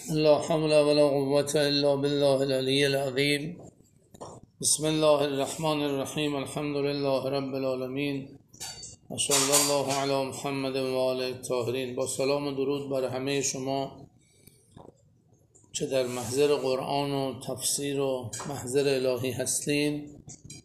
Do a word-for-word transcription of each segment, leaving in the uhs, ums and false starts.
لا حول ولا قوة إلا بالله العلي العظيم. بسم الله الرحمن الرحیم. الحمد لله رب العالمین و صلی الله علی محمد و آله الطاهرین. با سلام و درود بر همه شما چه در محضر قرآن و تفسیر و محضر الهی هستین.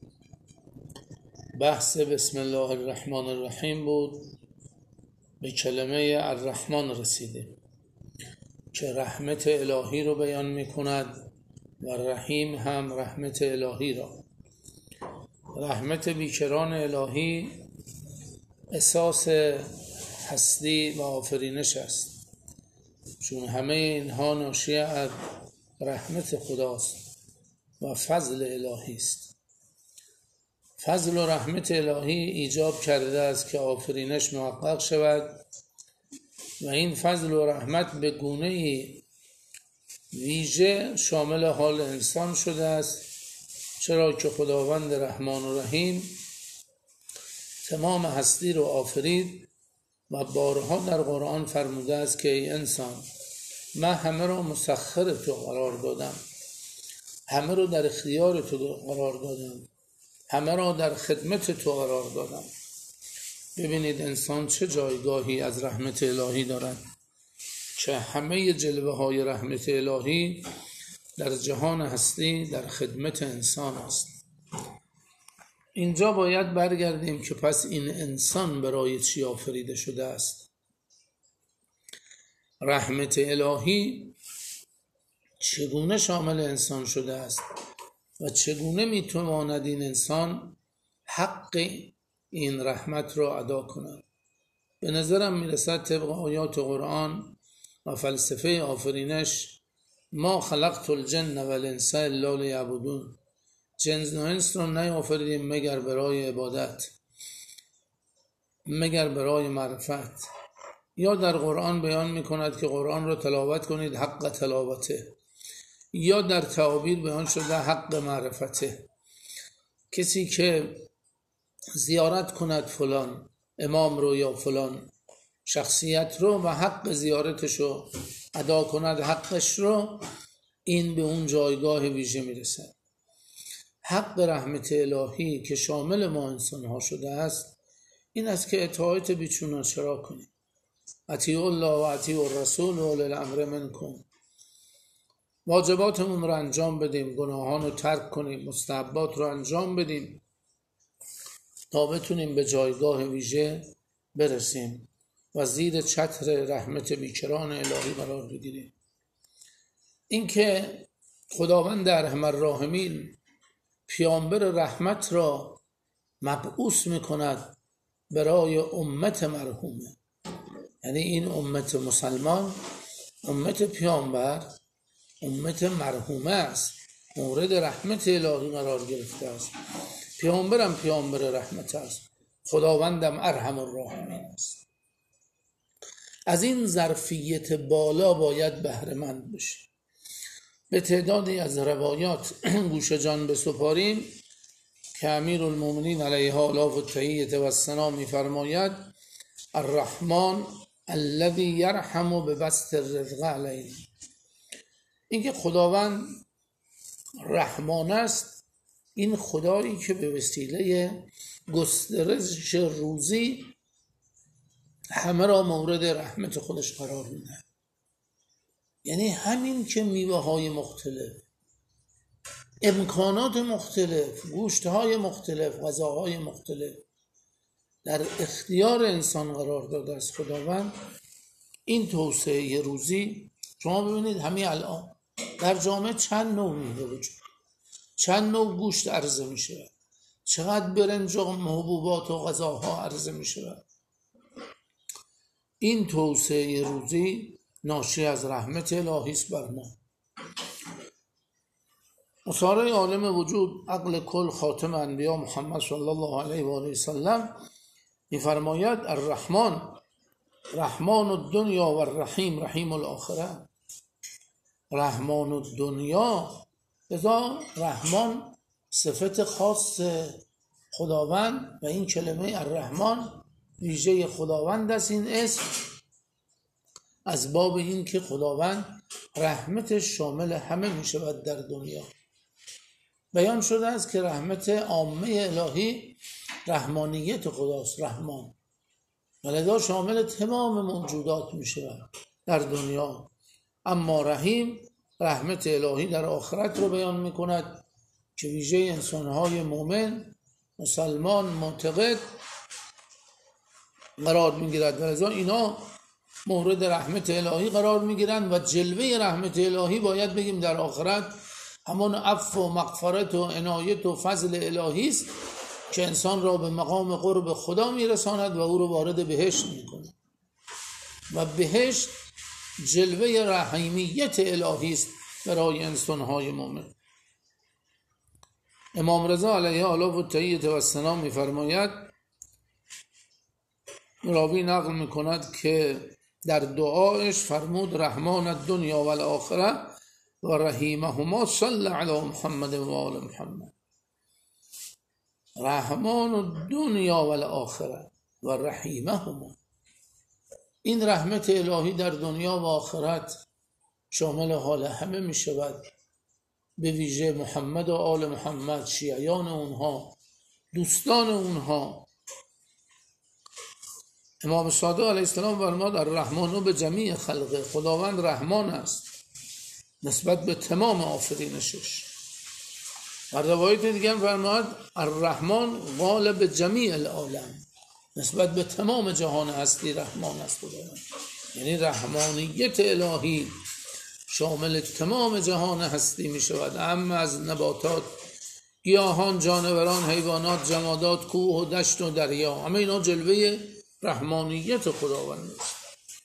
بحث بسم الله الرحمن الرحیم بود. به کلمه الرحمن رسیدیم که رحمت الهی رو بیان می کند و رحیم هم رحمت الهی را. رحمت بیکران الهی اساس هستی و آفرینش است، چون همه اینها ناشی از رحمت خداست و فضل الهی است. فضل و رحمت الهی ایجاب کرده است که آفرینش محقق شود و این فضل و رحمت به گونه‌ای ویژه شامل حال انسان شده است، چرا که خداوند رحمان و رحیم تمام هستی رو آفرید و بارها در قرآن فرموده است که ای انسان، من همه را مسخر تو قرار دادم، همه رو در اختیار تو قرار دادم، همه را در خدمت تو قرار دادم. ببینید انسان چه جایگاهی از رحمت الهی دارد که همه جلوه های رحمت الهی در جهان هستی در خدمت انسان است. اینجا باید برگردیم که پس این انسان برای چی آفریده شده است. رحمت الهی چگونه شامل انسان شده است و چگونه میتواند این انسان حق این رحمت را ادا کند. به نظرم میرسد طبق آیات قرآن و فلسفه آفرینش ما خلقت الجن و الانس الا لیعبدون، جن و انس را نیافریدیم مگر برای عبادت، مگر برای معرفت. یا در قرآن بیان میکند که قرآن را تلاوت کنید حق تلاوته، یا در تعابیر بیان شده حق معرفته. کسی که زیارت کند فلان امام رو یا فلان شخصیت رو و حق زیارتش رو ادا کند، حقش رو، این به اون جایگاه ویژه میرسد. حق رحمت الهی که شامل ما انسان ها شده است این است که اطاعت بیچون و چرا کنیم. اطیعوا الله و اطیعوا الرسول و اولی الامر منکم. واجباتمون رو انجام بدیم، گناهان رو ترک کنیم، مستحبات رو انجام بدیم تا بتونیم به جایگاه ویژه برسیم و زیر چتر رحمت بیکران الهی قرار بگیریم. این که خداوند ارحم الراحمین پیامبر رحمت را مبعوث میکند برای امت مرحومه، یعنی این امت مسلمان، امت پیامبر، امت مرحومه است، مورد رحمت الهی قرار گرفته است. پیامبرم پیامبر رحمت است، خداوندم ارحم الراحمین است. از این ظرفیت بالا باید بهره مند بشه. به تعدادی از روایات گوش جان بسپاریم که امیرالمومنین علیه آلاف التحیة و الثنا می‌فرماید الرحمن الذی یرحم ببسط الرزق علیه. اینکه خداوند رحمان است، این خدایی که به وسیله گسترش روزی همه را مورد رحمت خودش قرار میده. یعنی همین که میوه های مختلف، امکانات مختلف، گوشت های مختلف، غذاهای مختلف در اختیار انسان قرار داده است خداوند، این توسعه روزی. شما ببینید همین الان در جامعه چند نوع میوه وجود، چند نوع گوشت عرضه میشه، چقدر برنج و حبوبات و غذاها عرضه میشه. این توسعه روزی ناشی از رحمت الهی است بر ما. مصارع عالم وجود عقل کل خاتم انبیا محمد صلی الله علیه و آله و سلم می‌فرماید الرحمن رحمان الدنیا و الرحیم رحیم الاخره. رحمان الدنیا، لذا رحمان صفت خاص خداوند و این کلمه الرحمن ویژه خداوند است. این اسم از باب این که خداوند رحمت شامل همه می شود در دنیا. بیان شده است که رحمت عامه الهی رحمانیت خداست، رحمان، ولذا شامل تمام موجودات می شود در دنیا. اما رحیم رحمت الهی در آخرت رو بیان می کند که ویژه انسانهای مؤمن مسلمان معتقد قرار می گیرد، ولذا اینا مورد رحمت الهی قرار می گیرند و جلوه رحمت الهی باید بگیم در آخرت همون عفو و مغفرت و عنایت و فضل الهی است که انسان را به مقام قرب خدا می رساند و او را وارد بهشت می کند و بهشت جلوه رحیمیت الهی است برای انسانهای مؤمن. امام رضا علیه آلاف و تحییت و السلام می فرماید، راوی نقل می کند که در دعایش فرمود رحمان الدنیا و الاخره و رحیمهما صلی علی محمد و آل محمد. رحمان الدنیا و الاخره و رحیمهما، این رحمت الهی در دنیا و آخرت شامل حال همه می شود، به ویژه محمد و آل محمد، شیعیان اونها، دوستان اونها. امام صادق علیه السلام فرمود الرحمن به جمیع خلقه، خداوند رحمان است نسبت به تمام آفرینشش. در روایت دیگه فرمود الرحمن غالب جمیع العالم، نسبت به تمام جهان هستی رحمان است خداوند. یعنی رحمانیت الهی شامل تمام جهان هستی می شود، اما از نباتات، گیاهان، جانوران، حیوانات، جمادات، کوه و دشت و دریا، همه اینا جلوه رحمانیت خداوند است.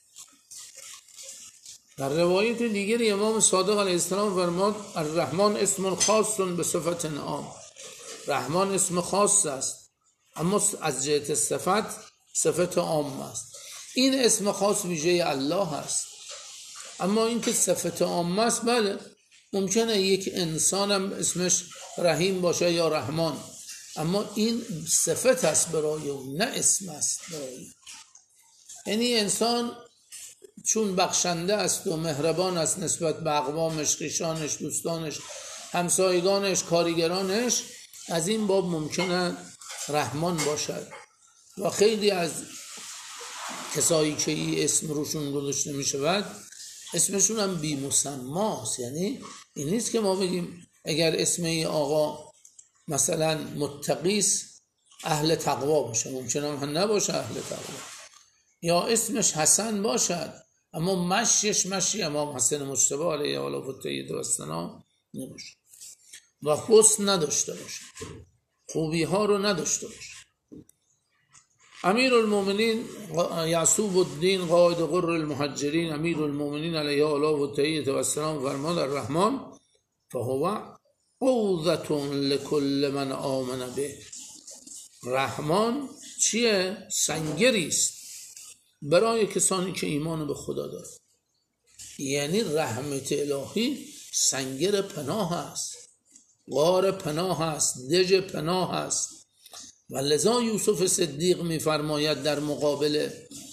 در روایت دیگری امام صادق علیه السلام فرمود الرحمن اسم خاص به صفت عام، رحمان اسم خاص است اما از جهت صفت صفت عام است. این اسم خاص ویژه الله است، اما این که صفت عام است، بله ممکنه یک انسان هم اسمش رحیم باشه یا رحمان، اما این صفت است برای اون، نه اسم است برای اون. یعنی انسان چون بخشنده است و مهربان است نسبت به اقوامش، خویشانش، دوستانش، همسایگانش، کارگرانش، از این باب ممکنه رحمان باشد. و خیلی از کسایی که این اسم روشون گذاشته می شود اسمشون هم بی مسماست. یعنی این نیست که ما بگیم اگر اسم این آقا مثلا متقیس اهل تقوا باشه، ممکنه هم نباشه اهل تقوا، یا اسمش حسن باشد اما مشیش مشی امام حسن مجتبی علیه آلاف و تحییت و السلام نباشه و حسن نداشته باشه، خوبی ها رو نداشته باشه. امیر المومنین یعصوب الدین قائد غر المهجرین امیر المومنین علیه آلاف و تحییت و السلام فرمود الرحمن فهو عوضة لكل من آمن به. رحمان چیه؟ سنگری است برای کسانی که ایمان به خدا دارند. یعنی رحمت الهی سنگر پناه است، غار پناه است، دژ پناه است. و لذا یوسف صدیق می‌فرماید در مقابل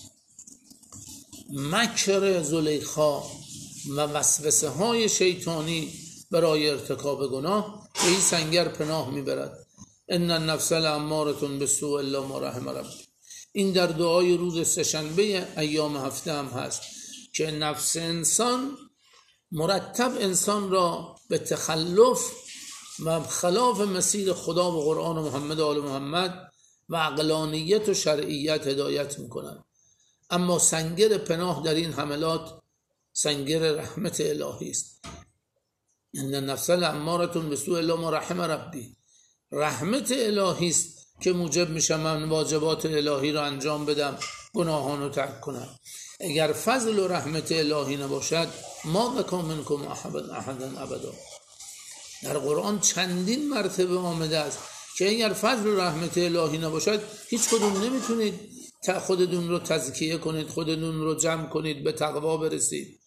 مکر زلیخا و وسوسه های شیطانی برای ارتکاب گناه به این سنگر پناه میبرد. ان النفس لاماره بالسوء الا ما رحم ربی. این در دعای روز سه‌شنبه ایام هفته هم هست که نفس انسان مرتب انسان را به تخلف و خلاف مسیر خدا و قرآن و محمد و آل محمد و عقلانیت و شرعیت هدایت میکنند. اما سنگر پناه در این حملات سنگر رحمت الهی است. ان النفس لاماره بالسوء الا ما رحم ربی. رحمت الهی است که موجب میشه من واجبات الهی را انجام بدم، گناهان رو ترک کنم. اگر فضل و رحمت الهی نباشد ما بکن منکم احدا ابدا. در قرآن چندین مرتبه آمده است که اگر فضل و رحمت الهی نباشد هیچ کدوم نمیتونید خودتون رو تزکیه کنید، خودتون رو جمع کنید، به تقوا برسید.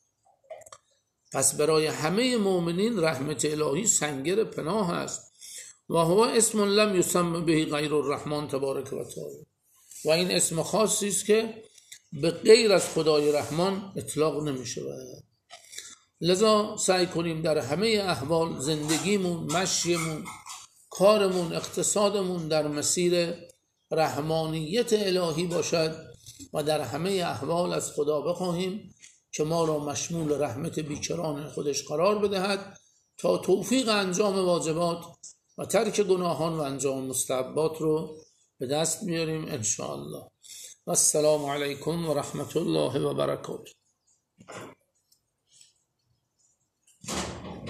پس برای همه مؤمنین رحمت الهی سنگر پناه است. و هو اسم لم یسم به غیر الرحمن تبارک و تعالی. و این اسم خاصی است که به غیر از خدای رحمان اطلاق نمی شود. لذا سعی کنیم در همه احوال زندگیمون، مشیمون، کارمون، اقتصادمون در مسیر رحمانیت الهی باشد و در همه احوال از خدا بخواهیم که ما را مشمول رحمت بیکران خودش قرار بدهد تا توفیق انجام واجبات و ترک گناهان و انجام مستحبات رو به دست میاریم ان شاء الله. و السلام علیکم و رحمت الله و برکاته.